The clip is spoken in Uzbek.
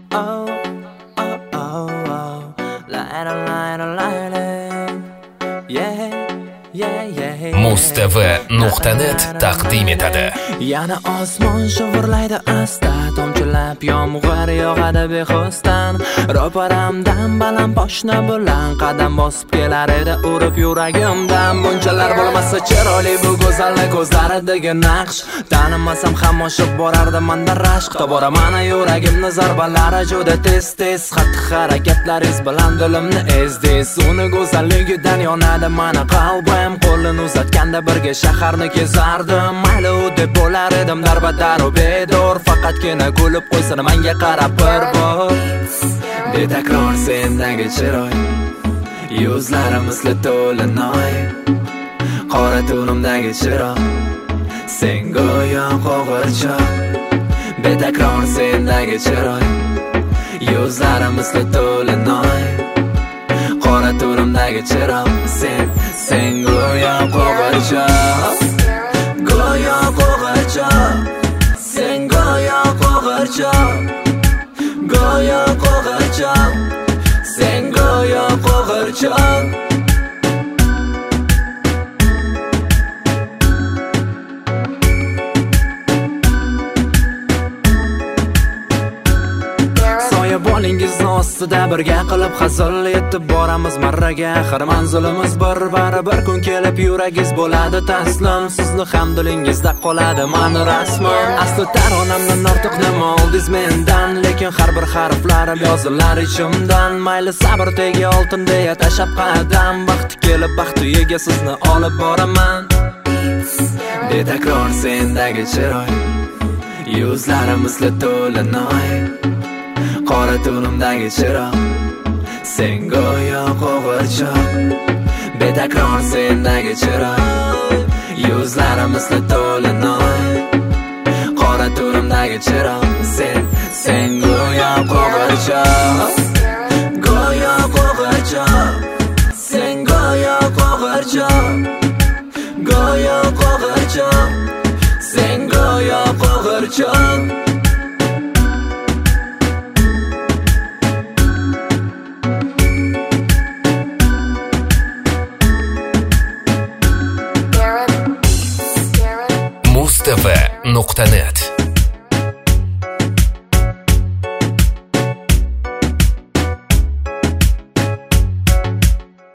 oh, oh, oh, oh. Layla, layla, layla. Yeah, yeah, yeah. Muz.tv.net taqdim etadi. Yana osmon shivirlaydi asta, tomchilab yomg'ir yog'adi bexosdan. Ro'paramdan baland poshna bilan qadam bosib kelar edi urib yuragimdan. Bunchalar bo'lmasa chiroyli bu go'zallik ko'zlaridagi naqsh. Tanimasam ham oshib borardi menda rashq. Tobora mana yuragimni zarbalari juda tez-tez. Xatti-harakatlaringiz bilan dilimni ezdiz. Uni go'zalligidan yonadi mana qalbim. Qo'lini uzatganda birga shaharni kezardim. Mayli u deb bo'lar edim darbadar u bedor. Faqatgina kulib qo'ysin menga qarab bir bor. Betakror sendagi chiroy, yuzlarim misli to'linoy. Qora tunimdagi chiroq, sen go'yo qo'g'irchoq. Betakror sendagi chiroy, yuzlarim misli to'linoy. Qora tunimdagi chiroq, sen go'yo qo'g'irchoq. Go'yo qo'g'irchoq, sen go'yo qo'g'irchoq. Go'yo qo'g'irchoq, sen go'yo qo'g'irchoq. Soyaboningizni ostida birga qilib hazil yetib boramiz marraga. Axir manzilimiz bir kun kelib yuragingiz bo'ladi taslim. Sizni ham dilingizda qoladi mani rasman. Asli taronamdan ortiq nima oldingiz mendan, lekin har bir harflarim yozilar ichimdan. Mayli sabr tegi oltin deya tashab qadam, vaqti kelib baxti uyiga sizni olib boraman. Betakror sendagi chiroy, yuzlarim misli to'linoy. Qora tunimdagi chiroq, sen go'yo qo'g'irchoq. Betakror sendagi chiroq, yuzlarim misli to'linoy. Qora tunimdagi chiroq, sen go'yo qo'g'irchoq. Go'yo qo'g'irchoq, sen go'yo qo'g'irchoq. Go'yo qo'g'irchoq, sen go'yo qo'g'irchoq. Muz.tv.net